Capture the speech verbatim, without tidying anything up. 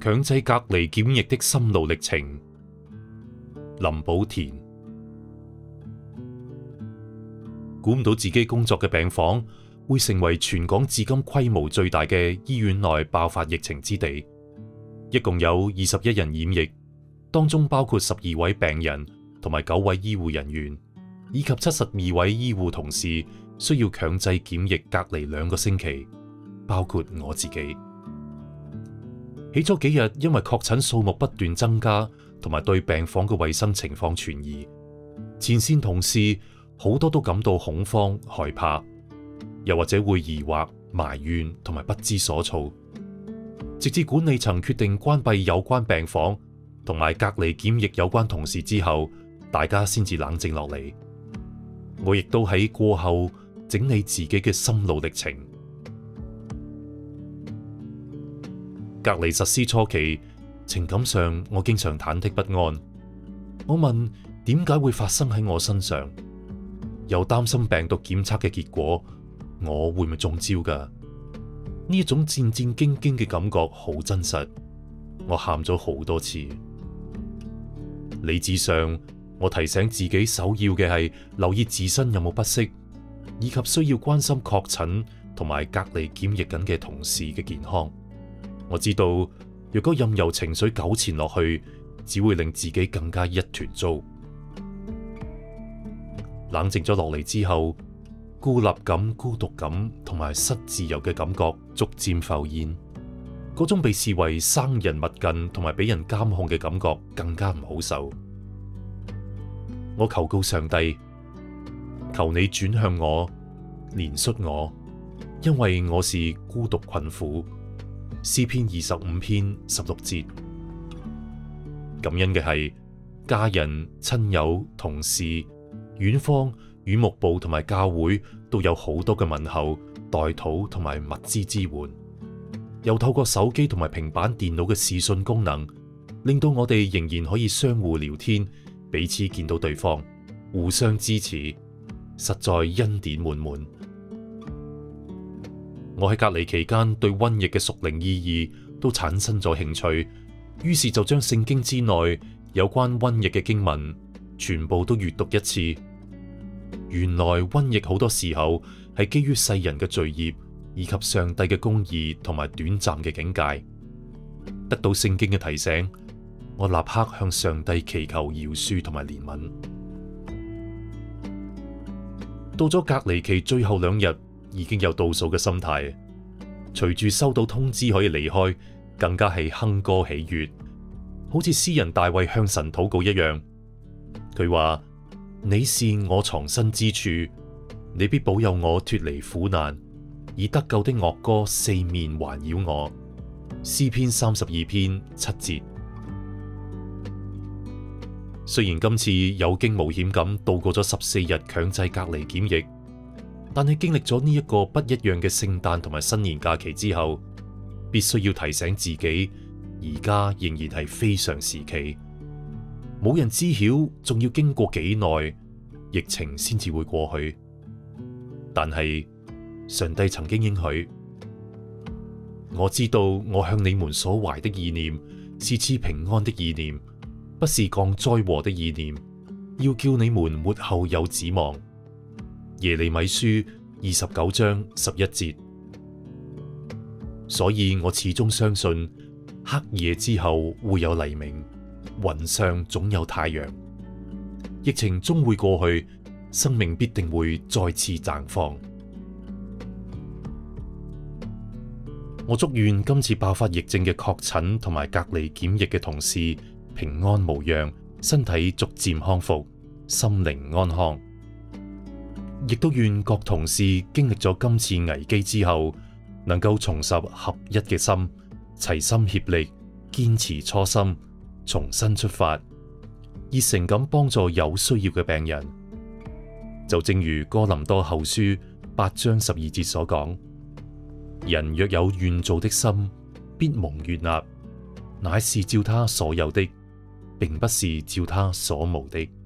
強制隔離檢疫的心路歷程。林寶田。估唔到自己工作嘅病房會成為全港至今規模最大嘅醫院內爆發疫情之地，一共有二十一人染疫，當中包括十二位病人同埋九位醫護人員，以及七十二位醫護同事需要強制檢疫隔離兩個星期，包括我自己。起初幾日因為確診數目不斷增加，同埋對病房嘅衛生情況存疑，前線同事好多都感到恐慌害怕，又或者會疑惑埋怨同埋不知所措，直至管理層決定關閉有關病房同埋隔離檢疫有關同事之後，大家先至冷靜落嚟。我亦都喺過後整理自己嘅心路歷程。隔離實施初期，情感上我經常忐忑不安。我問點解會發生喺我身上，又擔心病毒檢測嘅結果，我會唔會中招㗎？呢一種戰戰兢兢嘅感覺好真實，我喊咗好多次。理智上，我提醒自己首要嘅係留意自身有冇不適，以及需要關心確診同埋隔離檢疫緊嘅同事嘅健康。我知道，若果任由情緒糾纏落去，只會令自己更加一團糟。冷靜咗落嚟之後，孤立感、孤獨感同埋失自由嘅感覺逐漸浮現，嗰種被視為生人勿近同埋俾人監控嘅感覺更加唔好受。我求告上帝，求你轉向我，憐恤我，因為我是孤獨困苦。詩篇二十五篇十六節。感恩嘅係家人、親友、同事、院方、院牧部同埋教會都有好多嘅問候、代禱同埋物資支援，又透過手機同埋平板電腦嘅視訊功能，令到我哋仍然可以相互聊天，彼此見到對方，互相支持，實在恩典滿滿。我喺隔離期間對瘟疫嘅屬靈意義都產生咗興趣，於是就將聖經之內有關瘟疫嘅經文全部都閱讀一次。原來瘟疫好多時候係基於世人嘅罪孽，以及上帝嘅公義同埋短暫嘅境界。得到聖經嘅提醒，我立刻向上帝祈求饒恕同埋憐憫。到咗隔離期最後兩日，已經有倒數嘅心態，隨住收到通知可以離開，更加係哼歌喜悅，好似詩人大衛向神禱告一樣。佢話：你是我藏身之處，你必保佑我脫離苦難，以得救的樂歌四面環繞我。詩篇三十二篇七節。雖然今次有驚無險咁度過咗十四日強制隔離檢疫，但係經歷咗呢一個不一樣嘅聖誕同埋新年假期之後，必須要提醒自己，而家仍然係非常時期，冇人知曉仲要經過幾耐，疫情先至會過去。但係上帝曾經應許，我知道我向你們所懷的意念是賜平安的意念，不是降災禍的意念，要叫你們末後有指望。耶利米書二十九章十一節。所以我始終相信，黑夜之後會有黎明，雲上總有太陽。疫情終會過去，生命必定會再次綻放。我祝願今次爆發疫症嘅確診同埋隔離檢疫嘅同事平安無恙，身體逐漸康復，心靈安康。亦都願各同事經歷咗今次危機之後，能夠重拾合一嘅心，齊心協力，堅持初心，重新出發，熱誠咁幫助有需要嘅病人。就正如哥林多後書八章十二節所講：人若有願做的心，必蒙悅納，乃是照他所有的，並不是照他所無的。